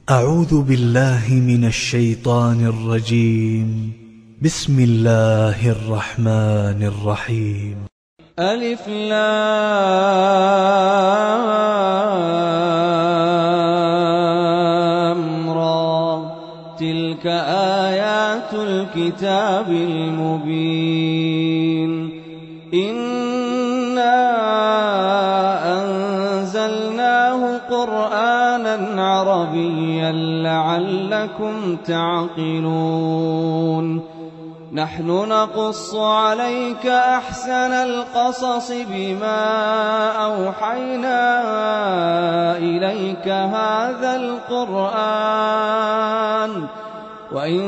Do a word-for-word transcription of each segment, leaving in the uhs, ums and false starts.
أعوذ بالله من الشيطان الرجيم. بسم الله الرحمن الرحيم. ألف لام را، تلك آيات الكتاب المبين. إنا أنزلناه قرآنا عربيا لعلكم تعقلون. نحن نقص عليك أحسن القصص بما أوحينا إليك هذا القرآن وإن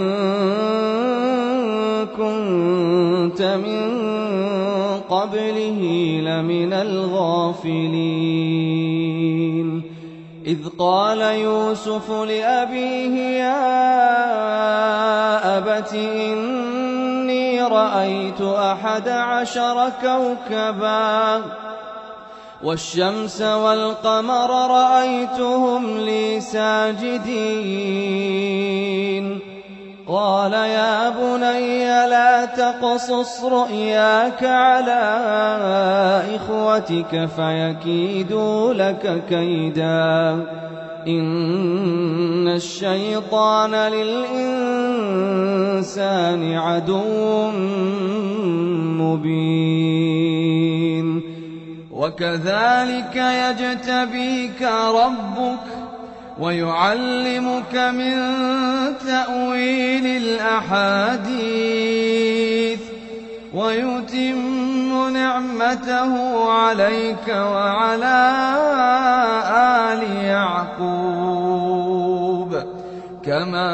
كنت من قبله لمن الغافلين. إذ قال يوسف لأبيه يا أبت إني رأيت أحد عشر كوكبا والشمس والقمر رأيتهم لي ساجدين. قال يا بني لا تقصص رؤياك على إخوتك فيكيدوا لك كيدا إن الشيطان للإنسان عدو مبين. وكذلك يجتبيك ربك ويعلمك من تأويل الأحاديث ويتم نعمته عليك وعلى آل يعقوب كما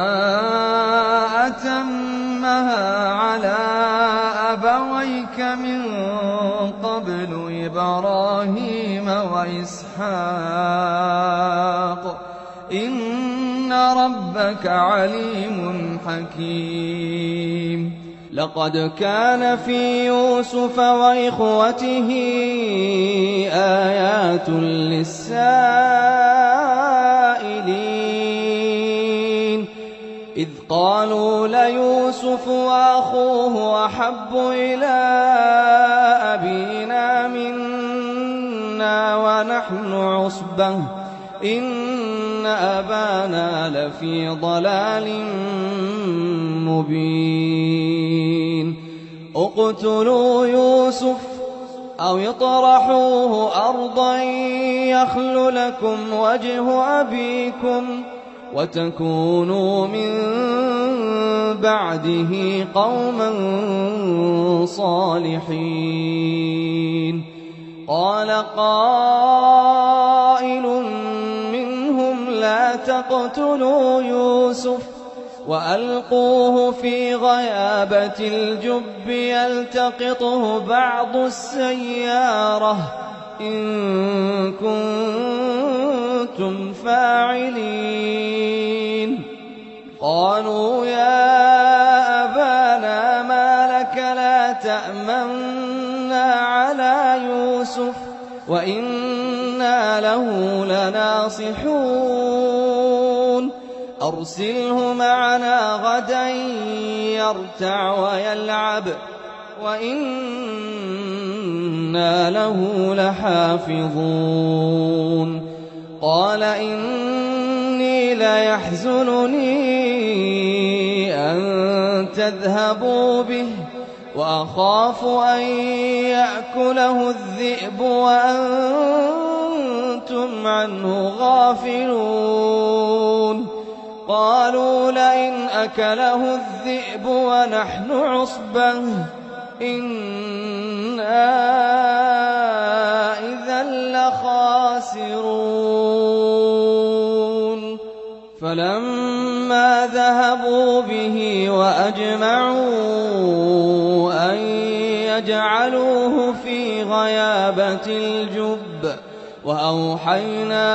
أتمها على أبويك من قبل إبراهيم وإسحاق إن ربك عليم حكيم. لقد كان في يوسف وإخوته آيات للسائلين إذ قالوا ليوسف وأخوه أحب إلى أبينا منا ونحن عصبة إن أبانا لفي ضلال مبين. اقتلوا يوسف أو اطرحوه أرضا يخل لكم وجه أبيكم وتكونوا من بعده قوما صالحين. قال قائل منهم لا تقتلوا يوسف وألقوه في غيابة الجب يلتقطه بعض السيارة إن كنتم فاعلين. قالوا يا أبانا ما لك لا تأمنا على يوسف وإنا له لناصحون أرسله معنا غدا يرتع ويلعب وإنا له لحافظون. قال إني ليحزنني أن تذهبوا به وأخاف أن يأكله الذئب وأنتم عنه غافلون. قالوا لئن أكله الذئب ونحن عصبة إنا إذا لخاسرون. فلما ذهبوا به وأجمعوا أن يجعلوه في غيابة الجب وأوحينا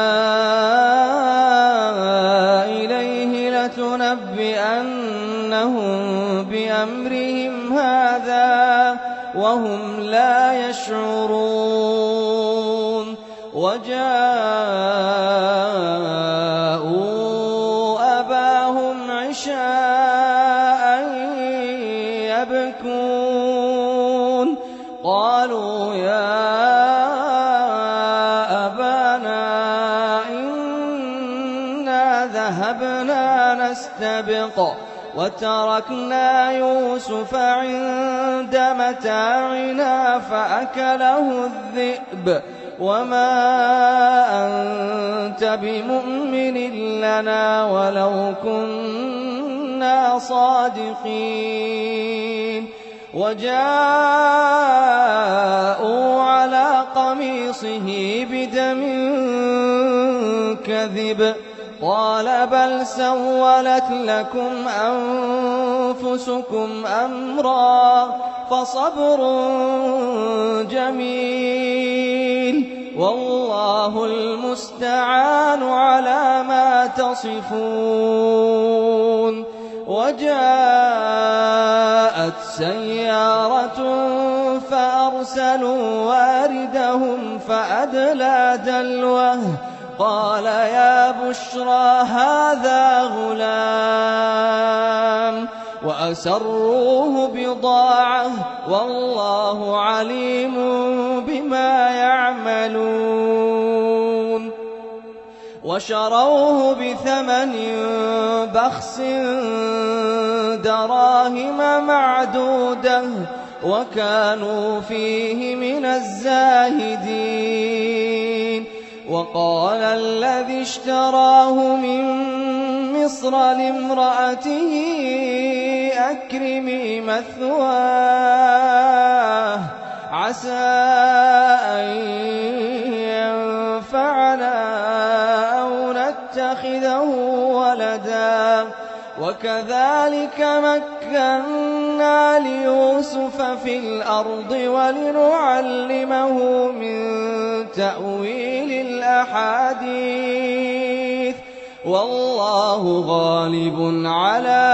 إليه لتنبئنهم بأمرهم هذا وهم لا يشعرون. وجاءوا عشاء يبكون قالوا يا أبانا إنا ذهبنا نستبق وتركنا يوسف عند متاعنا فأكله الذئب وما أنت بمؤمن لنا ولو كنا صادقين وجاءوا على قميصه بدم كذب قال بل سولت لكم أنفسكم أمرا فصبر جميل والله المستعان على ما تصفون وجاءت سيارة فأرسلوا واردهم فأدلى دلوه قال يا بشرى هذا غلام وأسروه بضاعة والله عليم بما يعملون وشروه بثمن بخس دراهم معدودة وكانوا فيه من الزاهدين وقال الذي اشتراه من مصر لامرأته أكرمي مثواه عسى أن ينفعنا أو نتخذه ولدا وكذلك مكنا ليوسف في الأرض ولنعلمه من تأويل الأحاديث والله غالب على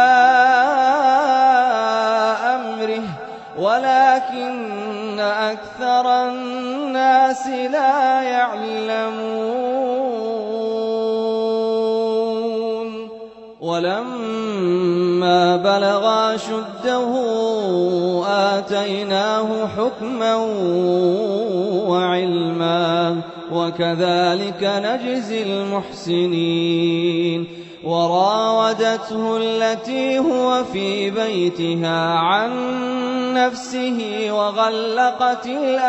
أمره ولكن أكثر الناس لا يعلمون ولما بلغ أشده آتيناه حكما وعلما وكذلك نجزي المحسنين وراودته التي هو في بيتها عن نفسه وغلقت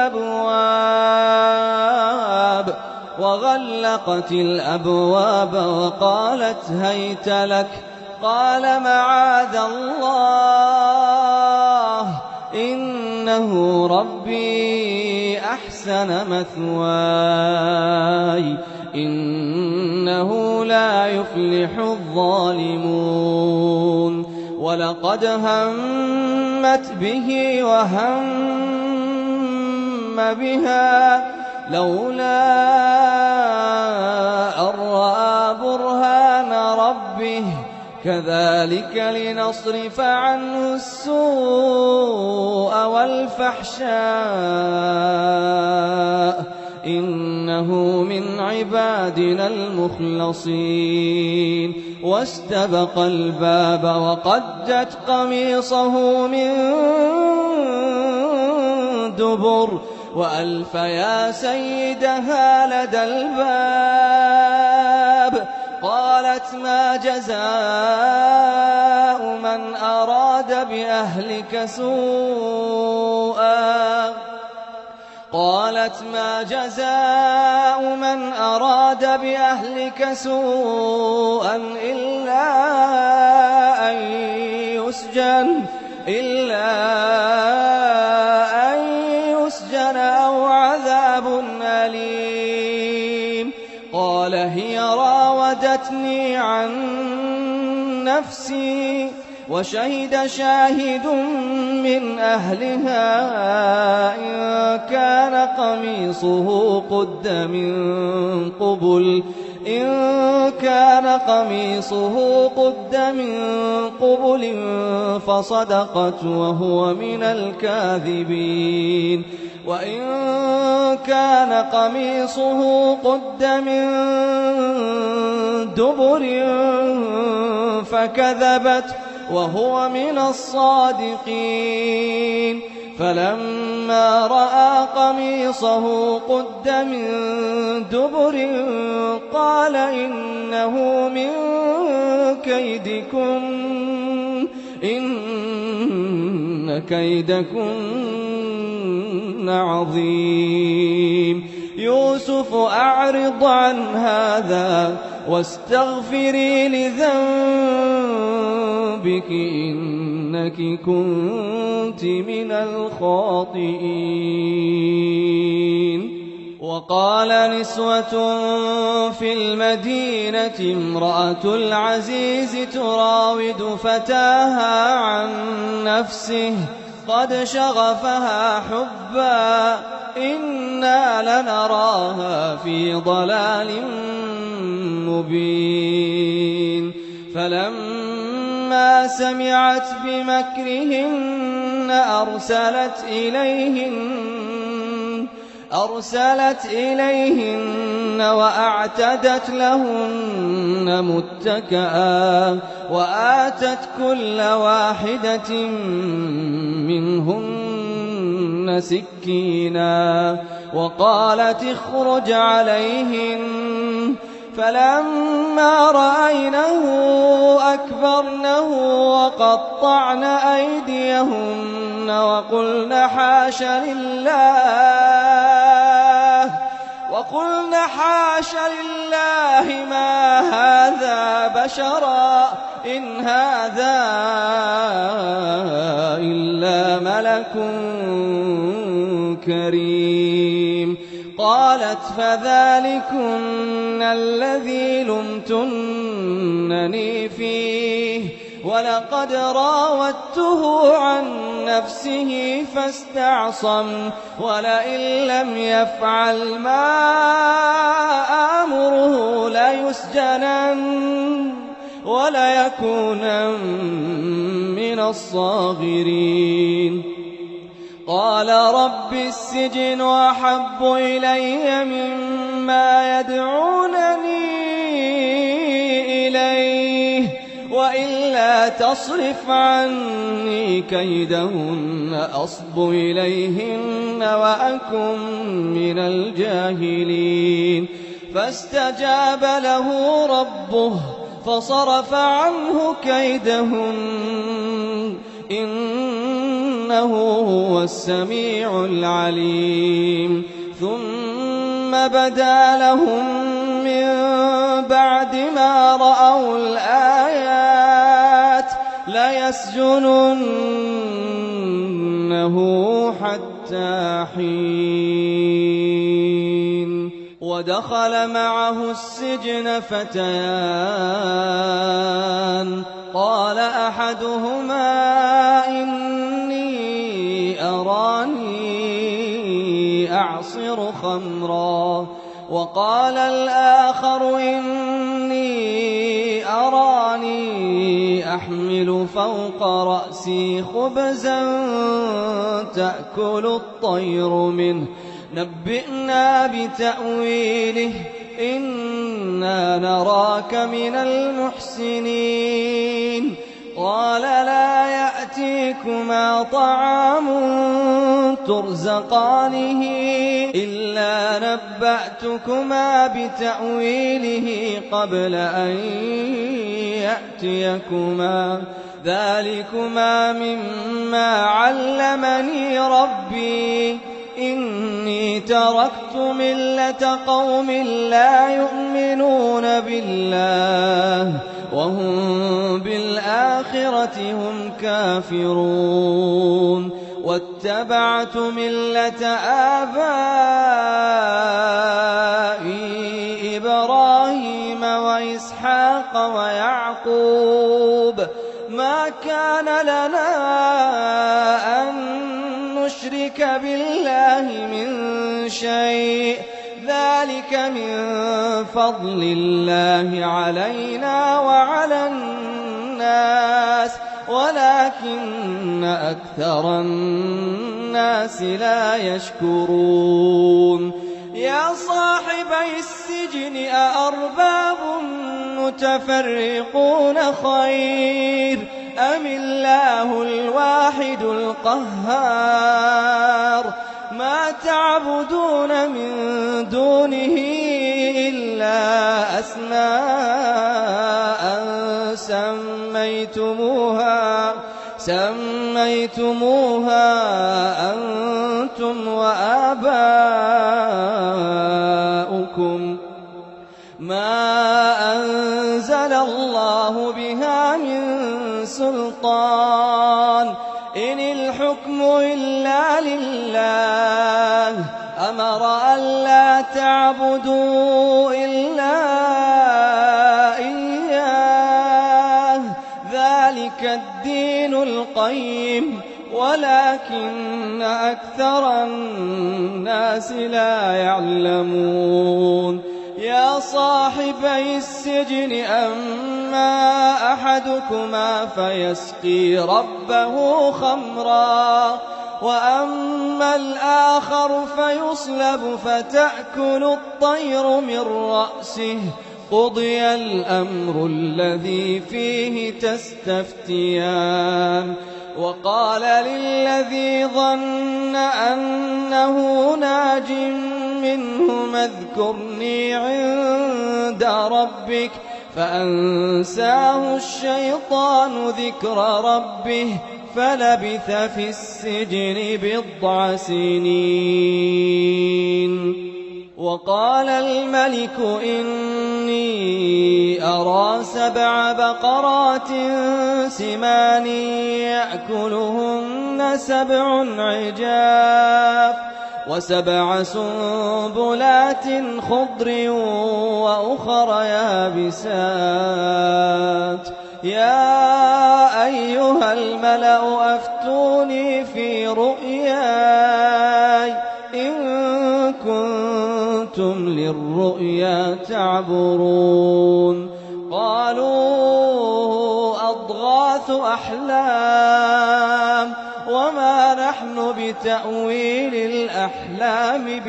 الأبواب وغلقت الأبواب وقالت هيت لك قال معاذ الله إنه ربي أحسن مثواي إنه لا يفلح الظالمون ولقد همت به وهم بها لولا أن رأى برهان ربه كذلك لنصرف عنه السوء والفحشاء إنه من عبادنا المخلصين واستبق الباب وقدت قميصه من دبر وألف يا سيدها لدى الباب قالت ما جزاء من أراد بأهلك سوءا قالت ما جزاء من أراد بأهلك سوءا إلا أن يسجن إلا أن يسجن أو عذاب أليم قال هي راودتني عن نفسي وشهد شاهد من أهلها إن كان قميصه قد من قبل إن كان قميصه قد من قبل فصدقت وهو من الكاذبين وإن كان قميصه قد من دبر فكذبت وهو من الصادقين. فلما رأى قميصه قد من دبر قال إنه من كيدكن إن كيدكن عظيم. يوسف أعرض عن هذا واستغفري لذنبك إنك كنت من الخاطئين. وقال نسوة في المدينة امرأة العزيز تراود فتاها عن نفسه قد شغفها حبا إنا لنراها في ضلال مبين. فلما سمعت بمكرهن أرسلت إليهن أرسلت إليهن وأعتدت لهن متكئا وآتت كل واحدة منهن سكينا وقالت اخرج عليهن. فلما رأينه أكبرنه وقطعن أيديهن وقلن حاش لله وقلن حاش لله ما هذا بشرا إن هذا إلا ملك كريم. قالت فذلكن الذي لمتنني فيه ولقد راودته عن نفسه فاستعصم ولئن لم يفعل ما آمره ليسجنن وليكونن من الصاغرين. قال رب السجن أحب إلي مما يدعونني إليه وإلا تصرف عني كيدهن أصب إليهن وأكن من الجاهلين. فاستجاب له ربه فصرف عنه كيدهن إنه هو السميع العليم. ثم بدا لهم من بعد ما رأوا الآيات ليسجننه حتى حين. ودخل معه السجن فتيان قال أحدهما إني أراني أعصر خمرا وقال الآخر إني أراني أحمل فوق رأسي خبزا تأكل الطير منه نبئنا بتأويله إنا نراك من المحسنين. قال لا يأتيكما طعام ترزقانه إلا نبأتكما بتأويله قبل أن يأتيكما ذلكما مما علمني ربي إني تركت ملة قوم لا يؤمنون بالله وهم بالآخرة هم كافرون واتبعت ملة آبائي إبراهيم وإسحاق ويعقوب ما كان لنا أن نشرك بالله من شيء ذلك من فضل الله علينا وعلى الناس ولكن أكثر الناس لا يشكرون. يا صاحبي السجن أأرباب المتفرقون خير أم الله الواحد القهار ما تعبدون من دونه إلا أسماء سميتموها سميتموها أنتم وآباؤكم ما أنزل الله بها من سلطان إن الحكم إلا لله أمر ألا تعبدوا إلا إياه ذلك الدين القيم ولكن أكثر الناس لا يعلمون يا صاحبي السجن أما أحدكما فيسقي ربه خمرا وأما الآخر فيصلب فتأكل الطير من رأسه قضي الأمر الذي فيه تستفتيان وقال للذي ظن أنه ناج منهم اذكرني عند ربك فأنساه الشيطان ذكر ربه فلبث في السجن بضع سنين وقال الملك إني أرى سبع بقرات سمان يأكلهن سبع عجاف وسبع سنبلات خضر وأخر يابسات يا أيها الملأ أفتوني في رؤياي إن كنتم للرؤيا تعبرون قالوا أضغاث أحلام وما نحن بتأويل الأحلام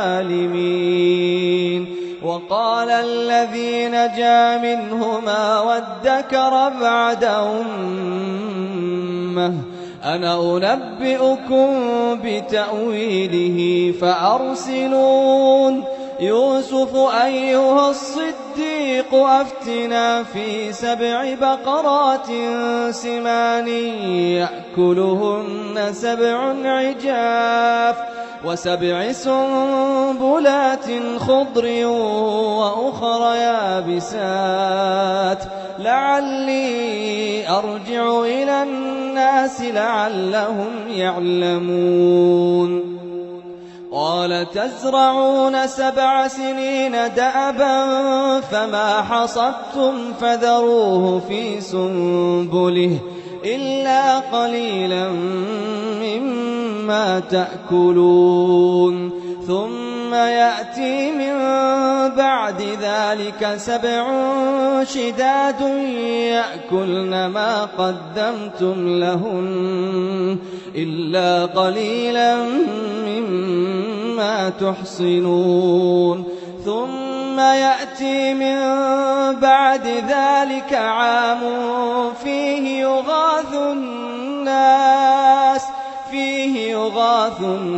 بعالمين وقال الذي نجا منهما وادكر بعد أمة أنا أنبئكم بتأويله فأرسلون يوسف أيها الصديق أفتنا في سبع بقرات سمان يأكلهن سبع عجاف وسبع سنبلات خضر وأخر يابسات لعلي أرجع إلى الناس لعلهم يعلمون قال تزرعون سبع سنين دأبا فما حصدتم فذروه في سنبله إلا قليلا مما تأكلون ثم يأتي من بعد ذلك سبع شداد يأكلن ما قدمتم لهن إلا قليلا مما تحصنون ثم يأتي من بعد ذلك عام فيه يغاث الناس فيه يغاث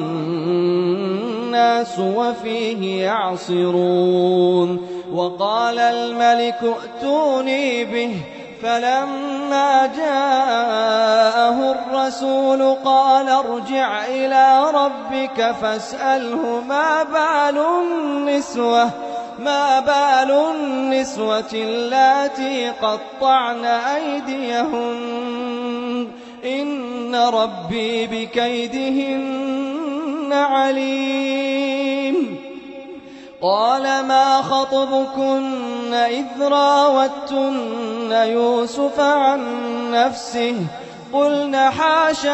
الناس وفيه يعصرون وقال الملك ائتوني به فلما جاءه الرسول قال ارجع إلى ربك فاسأله ما بال النسوة ما بال النسوة اللاتي قطعن أيديهن إن ربي بكيدهن عليم قال ما خطبكن إذ راوتن يوسف عن نفسه قلنا حاش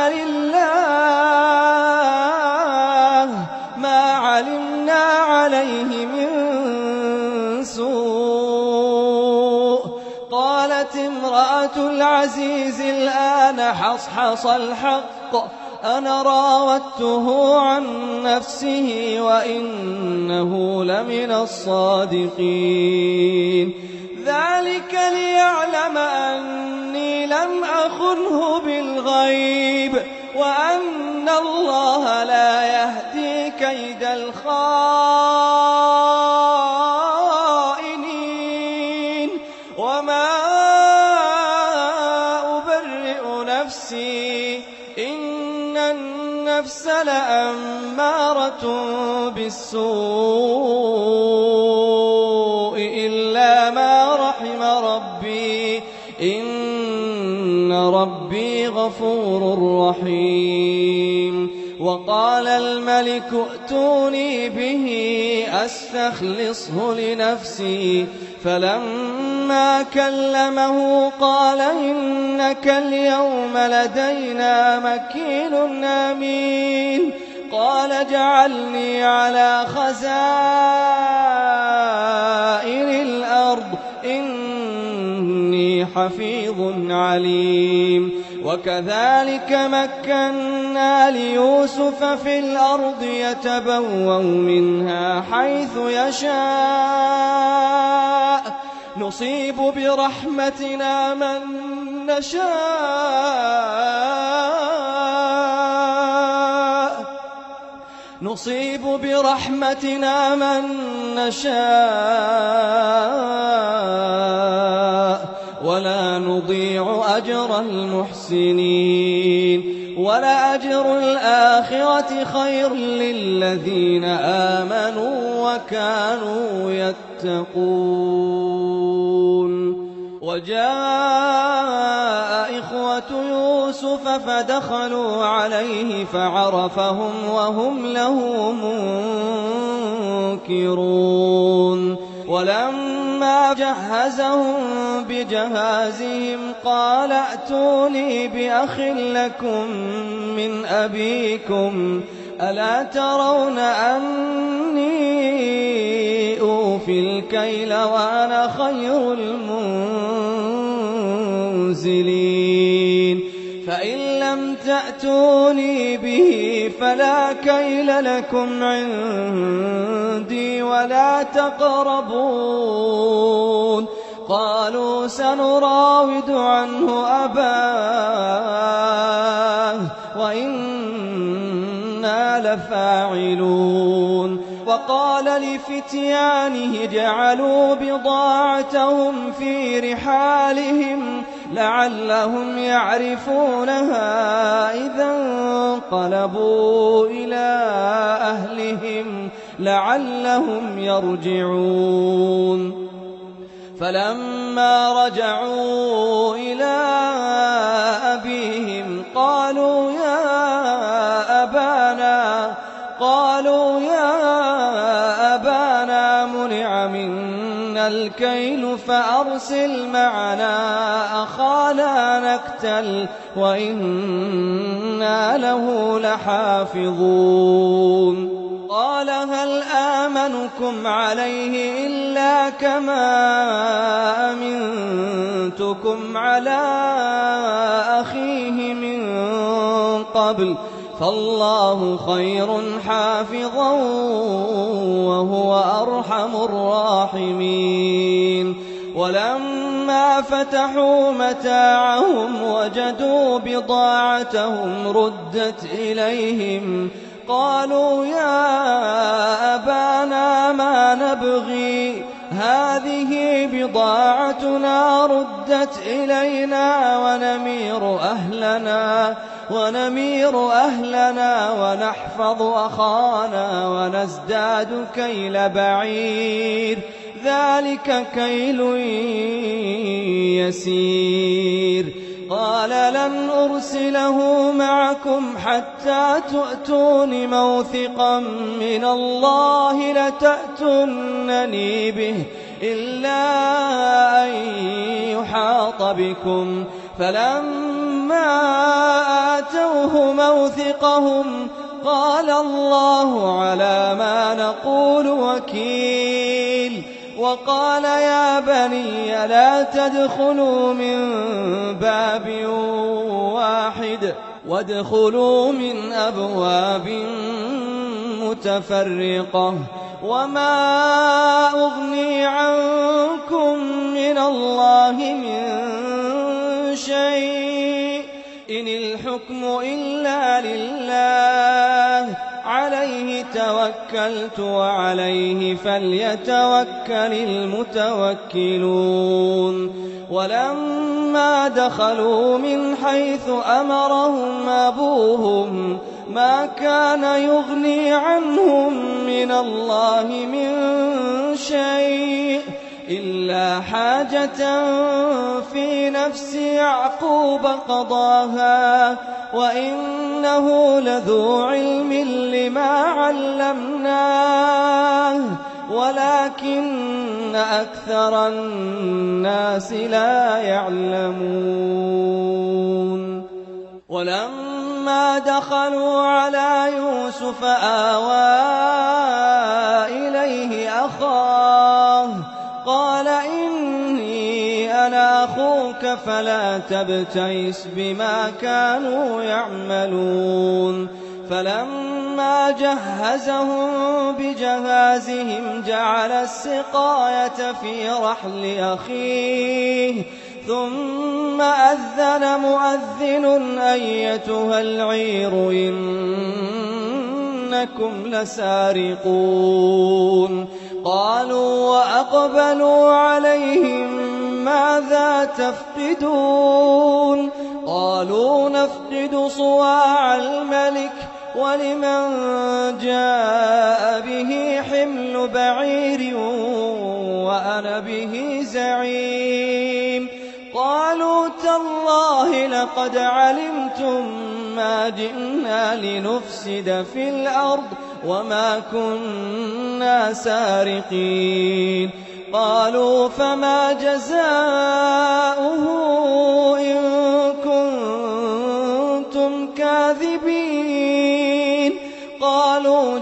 لله ما علمنا عليه من سوء قالت امرأة العزيز الآن حصحص الحق أنا راودته عن نفسه وإنه لمن الصادقين ذلك ليعلم أني لم أخنه بالغيب وأن الله لا يهدي كيد الخائنين. وما أبرئ نفسي إن النفس لأمارة بالسوء إلا ما رحم ربي إن ربي غفور رحيم. وقال الملك ائتوني به أستخلصه لنفسي فلما كلمه قال إنك اليوم لدينا مكين أمين. قال اجعلني على خزائن الأرض إني حفيظ عليم. وكذلك مكنا ليوسف في الأرض يتبوأ منها حيث يشاء نصيب برحمتنا من نشاء نصيب برحمتنا من نشاء ولا نضيع أجر المحسنين. ولأجر الآخرة خير للذين آمنوا وكانوا يتقون. وجاء إخوة يوسف فدخلوا عليه فعرفهم وهم له منكرون. ولما جهزهم بجهازهم قال ائتوني بأخ لكم من أبيكم ألا ترون أني أوفي الكيل وأنا خير المنزلين. فإن لم تأتوني به فلا كيل لكم عندي ولا تقربون. قالوا سنراود عنه أباه وإنا لفاعلون. وقال لفتيانه اجعلوا بضاعتهم في رحالهم لعلهم يعرفونها إذا انقلبوا إلى أهلهم لعلهم يرجعون. فلما رجعوا إلى أبيهم قالوا يا أبانا قالوا يا أبانا منع منا الكيل فأرسل معنا أخانا نكتل وإنا له لحافظون. قال هل آمنكم عليه إلا كما أمنتكم على أخيه من قبل فالله خير حافظا وهو أرحم الراحمين. ولما فتحوا متاعهم وجدوا بضاعتهم ردت إليهم قالوا يا أبانا ما نبغي هذه بضاعتنا ردت إلينا ونمير أهلنا ونمير أهلنا ونحفظ أخانا ونزداد كيل بعير ذلك كيل يسير. قال لن أرسله معكم حتى تؤتون موثقا من الله لتأتونني به إلا أن يحاط بكم. فلما آتوه موثقهم قال الله على ما نقول وكيل. وقال يا بني لا تدخلوا من باب واحد وادخلوا من أبواب متفرقة وما أغني عنكم من الله من شيء إن الحكم إلا لله عليه توكلت وعليه فليتوكل المتوكلون ولما دخلوا من حيث أمرهم أبوهم ما كان يغني عنهم من الله من شيء إلا حاجة في نفس يعقوب قضاها وإنه لذو علم لما علمناه ولكن أكثر الناس لا يعلمون ولما دخلوا على يوسف آوى إليه أخاه قال إني أنا أخوك فلا تبتئس بما كانوا يعملون فلما جهزهم بجهازهم جعل السقاية في رحل أخيه ثم أذن مؤذن أيتها العير إنكم لسارقون قالوا وأقبلوا عليهم ماذا تفقدون قالوا نفقد صواع الملك ولمن جاء به حمل بعير وأنا به زعيم قالوا تالله لقد علمتم ما جئنا لنفسد في الأرض وما كنا سارقين قالوا فما جزاؤه إن كنتم كاذبين قالوا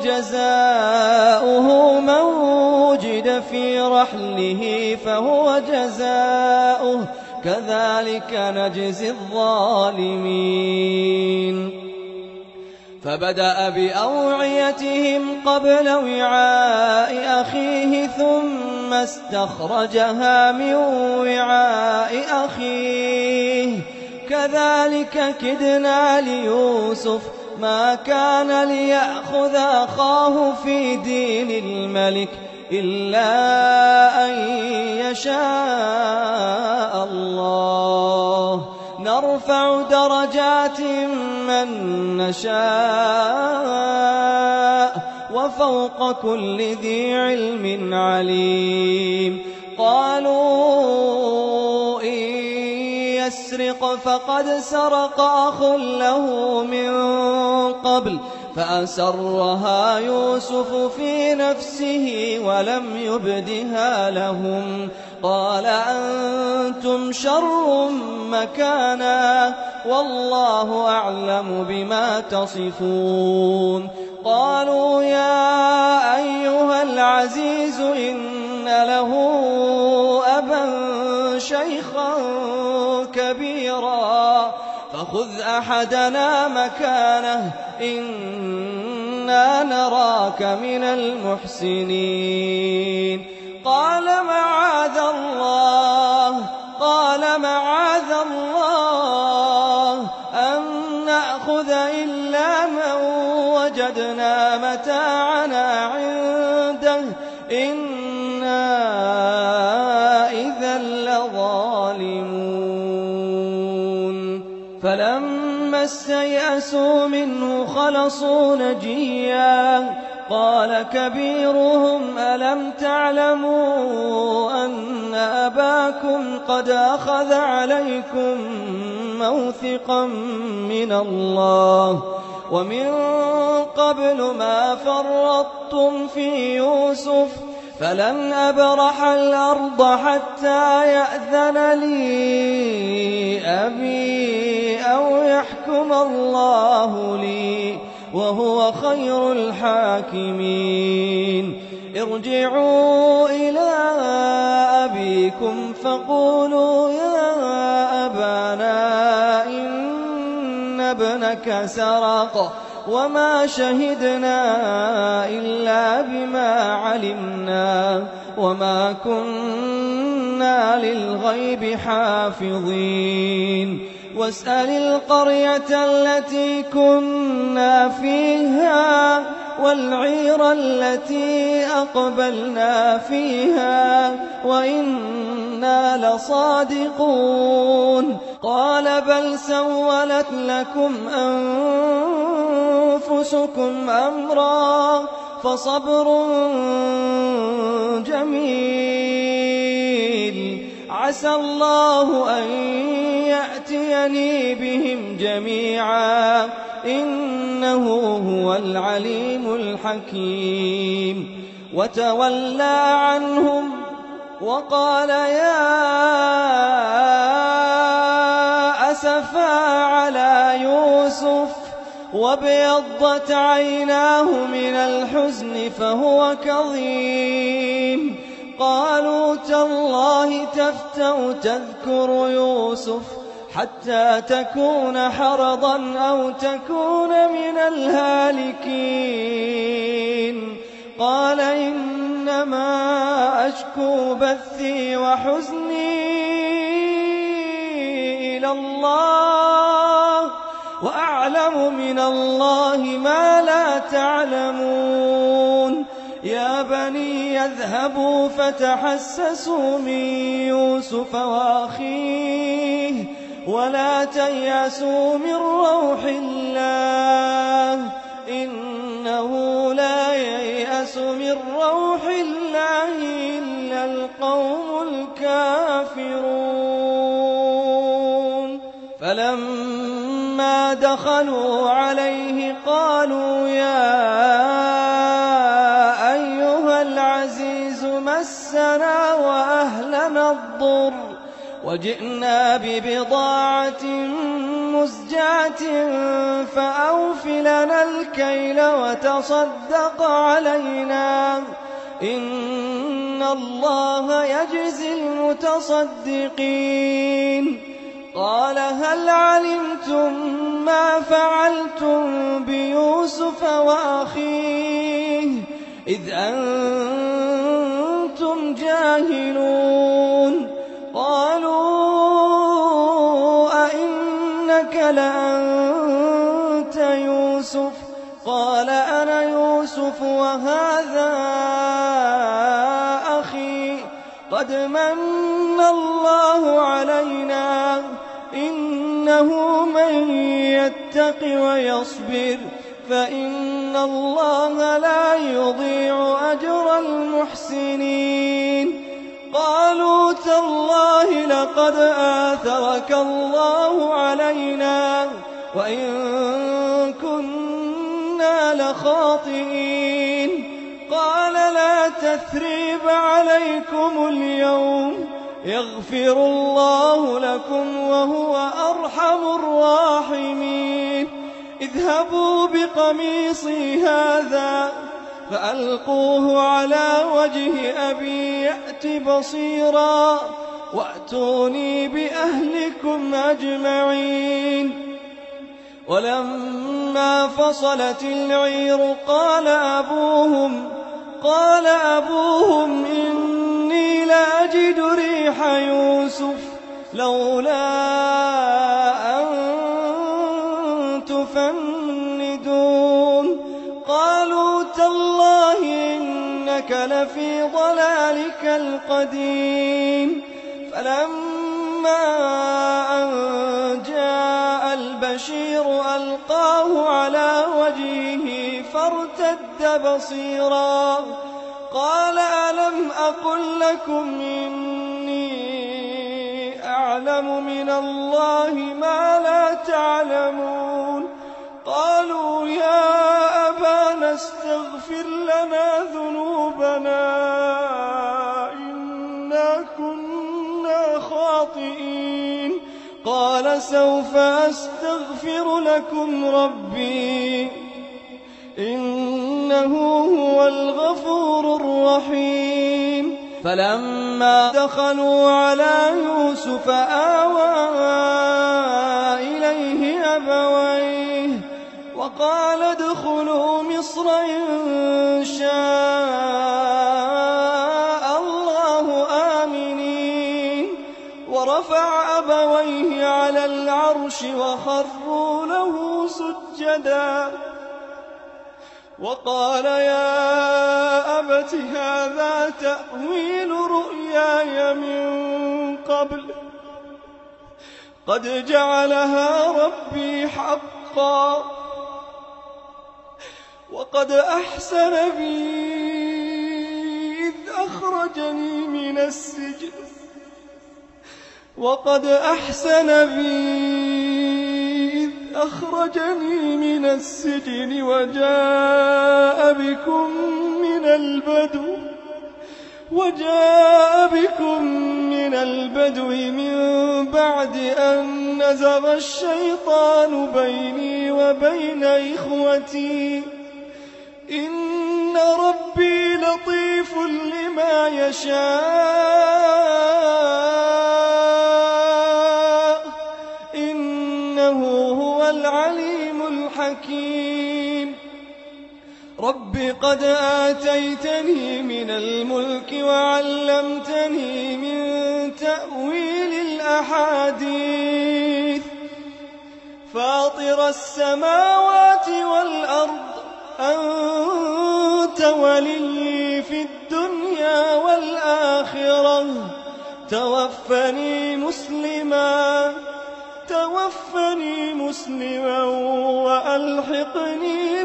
جزاؤه من وجد في رحله فهو جزاؤه كذلك نجزي الظالمين فبدأ بأوعيتهم قبل وعاء أخيه ثم استخرجها من وعاء أخيه كذلك كدنا ليوسف ما كان ليأخذ أخاه في دين الملك إلا أن يشاء الله نرفع درجات من نشاء وفوق كل ذي علم عليم قالوا إن يسرق فقد سرق أخ له من قبل فأسرها يوسف في نفسه ولم يبدها لهم قال أنتم شر مكانا والله أعلم بما تصفون قالوا يا أيها العزيز إن له أبا شيخا كبيرا فخذ أحدنا مكانه إنا نراك من المحسنين قال معاذ الله قال معاذ الله أن نأخذ إلا من وجدنا متاعنا عنده إنا إذا لظالمون فلما استيأسوا منه خلصوا نجيا قال كبيرهم ألم تعلموا أن أباكم قد أخذ عليكم موثقا من الله ومن قبل ما فرطتم في يوسف فلن أبرح الأرض حتى يأذن لي أبي أو يحكم الله لي وهو خير الحاكمين ارجعوا إلى أبيكم فقولوا يا أبانا إن ابنك سرق وما شهدنا إلا بما علمنا وما كنا للغيب حافظين واسأل القرية التي كنا فيها والعير التي أقبلنا فيها وإنا لصادقون قال بل سولت لكم أنفسكم أمرا فصبر جميل عسى الله أن يأتيني بهم جميعا إنه هو العليم الحكيم وتولى عنهم وقال يا أسفا على يوسف وابيضت عيناه من الحزن فهو كظيم قالوا تالله تفتأ تذكر يوسف حتى تكون حرضا أو تكون من الهالكين قال إنما أشكو بثي وحزني إلى الله وأعلم من الله ما لا تعلمون يا بني يذهبوا فتحسسوا من يوسف وأخيه ولا تيأسوا من روح الله إنه لا ييأس من روح الله إلا القوم الكافرون فلما دخلوا عليه قالوا يا أيها العزيز مسنا وأهلنا الضر وجئنا ببضاعة مزجاة فأوف لنا الكيل وتصدق علينا إن الله يجزي المتصدقين قال هل علمتم ما فعلتم بيوسف وأخيه إذ أنتم جاهلون قالوا أئنك لأنت يوسف قال أنا يوسف وهذا أخي قد من الله علينا إنه من يتق ويصبر فإن الله لا يضيع أجر المحسنين قالوا تالله لقد آثرك الله علينا وإن كنا لخاطئين قال لا تثريب عليكم اليوم يغفر الله لكم وهو أرحم الراحمين اذهبوا بقميصي هذا فألقوه على وجه أبي يأت بصيرا وأتوني بأهلكم أجمعين ولما فصلت العير قال أبوهم قال أبوهم إني لأجد ريح يوسف لولا أن تفندون قالوا تالله إنك لفي ضلالك القديم فلما أن جاء البشير ألقاه على وجهه فارتد بصيرا قال ألم أقل لكم إني أعلم من الله ما لا تعلمون قالوا يا أبانا استغفر لنا ذنوبنا إنا كنا خاطئين قال سوف أستغفر لكم ربي إنه هو الغفور الرحيم فلما دخلوا على يوسف آوى إليه أبويه وقال ادخلوا مصر إن شاء الله آمنين ورفع أبويه على العرش وخروا له سجدا وقال يا أبت هذا تأويل رؤياي من قبل قد جعلها ربي حقا وقد أحسن بي إذ أخرجني من السجن وقد أحسن بي إذ أخرجني من السجن وجاء بكم من البدو وجاء بكم من البدو من بعد أن نزغ الشيطان بيني وبين إخوتي إن ربي لطيف لما يشاء إنه هو العليم الحكيم رب قد آتيتني من الملك وعلمتني من تأويل الأحاديث فاطر السماوات والأرض أنت ولي في الدنيا والآخرة توفني مسلما توفني مسلما وألحقني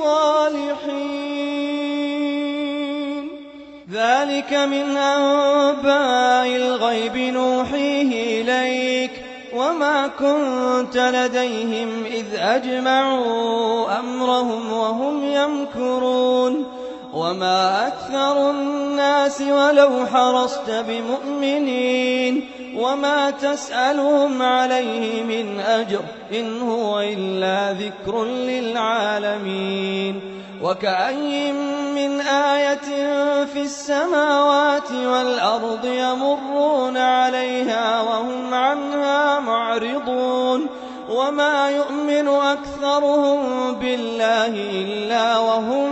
بالصالحين ذلك من أنباء الغيب نوحيه إليك وما كنت لديهم إذ أجمعوا أمرهم وهم يمكرون وما أكثر الناس ولو حرصت بمؤمنين وما تسألهم عليه من أجر إن هو إلا ذكر للعالمين وكأي من آية في السماوات والأرض يمرون عليها وهم عنها معرضون وما يؤمن أكثرهم بالله إلا وهم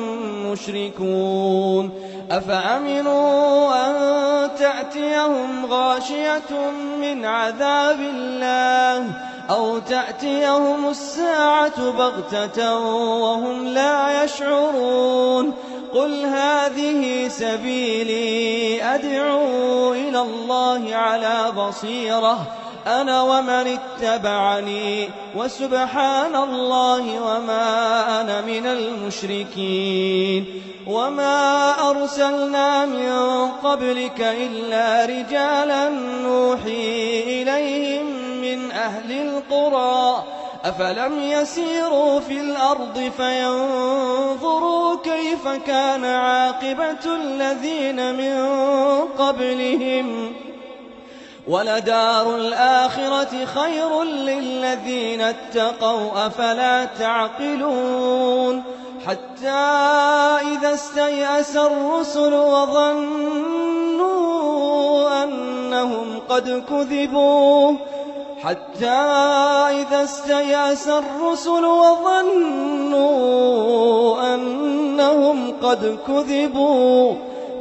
مشركون أفأمنوا أن تأتيهم غاشية من عذاب الله أو تأتيهم الساعة بغتة وهم لا يشعرون قل هذه سبيلي أدعو إلى الله على بصيرة أنا ومن اتبعني وسبحان الله وما أنا من المشركين وما أرسلنا من قبلك إلا رجالا نوحي إليهم من أهل القرى أفلم يسيروا في الأرض فينظروا كيف كان عاقبة الذين من قبلهم ولدار الآخرة خير للذين اتقوا أفلا تعقلون حتى إذا استيأس الرسل وظنوا أنهم قد كذبوا حتى إذا استيأس الرسل وظنوا أنهم قد كذبوا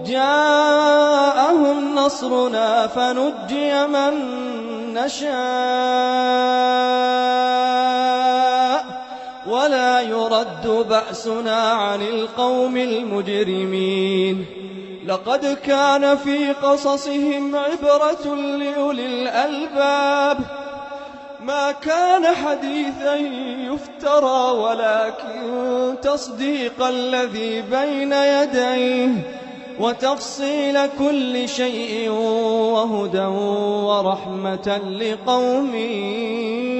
جاءهم نصرنا فنجي من نشاء ولا يرد بأسنا عن القوم المجرمين لقد كان في قصصهم عبرة لأولي الألباب ما كان حديثا يفترى ولكن تصديق الذي بين يديه وتفصيل كل شيء وهدى ورحمة لقوم